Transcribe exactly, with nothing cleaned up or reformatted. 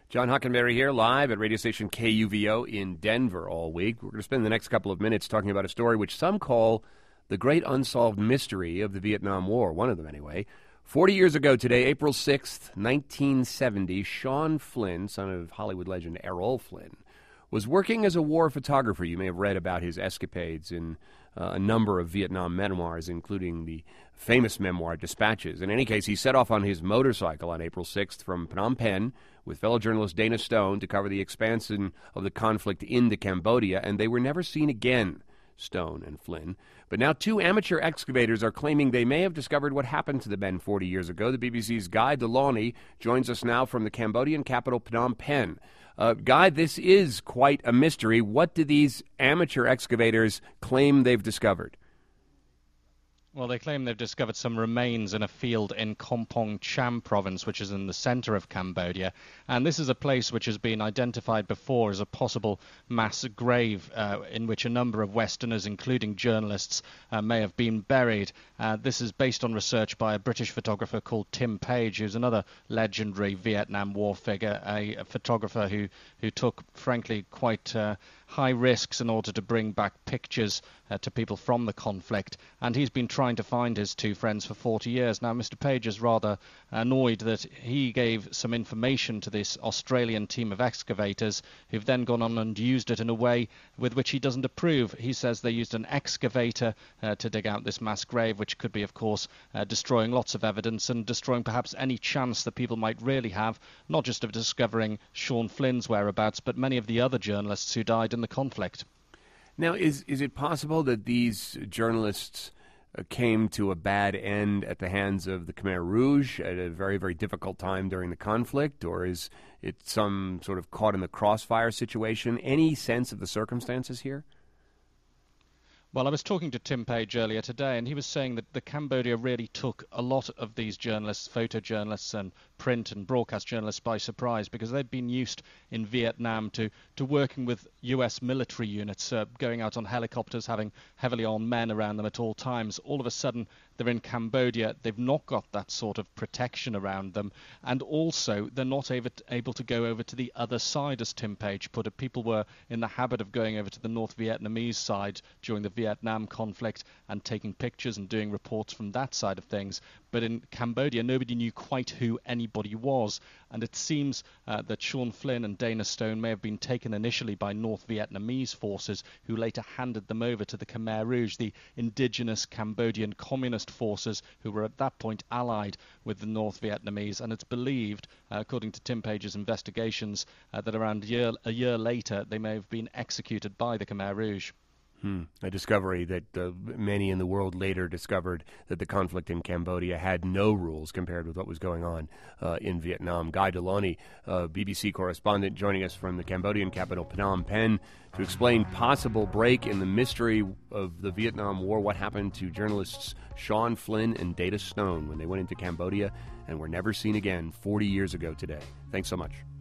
John Hockenberry here, live at radio station K U V O in Denver all week. We're going to spend the next couple of minutes talking about a story which some call the great unsolved mystery of the Vietnam War, one of them anyway. Forty years ago today, April sixth, nineteen seventy, Sean Flynn, son of Hollywood legend Errol Flynn, was working as a war photographer. You may have read about his escapades in uh, a number of Vietnam memoirs, including the famous memoir Dispatches. In any case, he set off on his motorcycle on April sixth from Phnom Penh with fellow journalist Dana Stone to cover the expansion of the conflict into Cambodia, and they were never seen again, Stone and Flynn. But now two amateur excavators are claiming they may have discovered what happened to the men forty years ago. The B B C's Guy Delany joins us now from the Cambodian capital, Phnom Penh. Uh, Guy, this is quite a mystery. What do these amateur excavators claim they've discovered? Well, they claim they've discovered some remains in a field in Kompong Cham province, which is in the center of Cambodia. And this is a place which has been identified before as a possible mass grave uh, in which a number of Westerners, including journalists, uh, may have been buried. Uh, this is based on research by a British photographer called Tim Page, who's another legendary Vietnam War figure, a, a photographer who, who took, frankly, quite uh, high risks in order to bring back pictures uh, to people from the conflict. And he's been trying to find his two friends for forty years. Now, Mister Page is rather annoyed that he gave some information to this Australian team of excavators who've then gone on and used it in a way with which he doesn't approve. He says they used an excavator uh, to dig out this mass grave, which could be, of course, uh, destroying lots of evidence and destroying perhaps any chance that people might really have, not just of discovering Sean Flynn's whereabouts, but many of the other journalists who died in the conflict. Now, is is it possible that these journalists uh, came to a bad end at the hands of the Khmer Rouge at a very, very difficult time during the conflict, or is it some sort of caught in the crossfire situation? Any sense of the circumstances here? Well, I was talking to Tim Page earlier today, and he was saying that the Cambodia really took a lot of these journalists, photojournalists and print and broadcast journalists by surprise, because they'd been used in Vietnam to, to working with U S military units, uh, going out on helicopters, having heavily armed men around them at all times. All of a sudden, they're in Cambodia. They've not got that sort of protection around them. And also, they're not able to, able to go over to the other side, as Tim Page put it. People were in the habit of going over to the North Vietnamese side during the Vietnam conflict and taking pictures and doing reports from that side of things. But in Cambodia, nobody knew quite who anybody was. And it seems uh, that Sean Flynn and Dana Stone may have been taken initially by North Vietnamese forces, who later handed them over to the Khmer Rouge, the indigenous Cambodian communist forces who were at that point allied with the North Vietnamese. And it's believed, uh, according to Tim Page's investigations, uh, that around a year, a year later they may have been executed by the Khmer Rouge. Hmm. A discovery that uh, many in the world later discovered that the conflict in Cambodia had no rules compared with what was going on uh, in Vietnam. Guy Delany, uh, B B C correspondent, joining us from the Cambodian capital, Phnom Penh, to explain possible break in the mystery of the Vietnam War, what happened to journalists Sean Flynn and Dana Stone when they went into Cambodia and were never seen again forty years ago today. Thanks so much.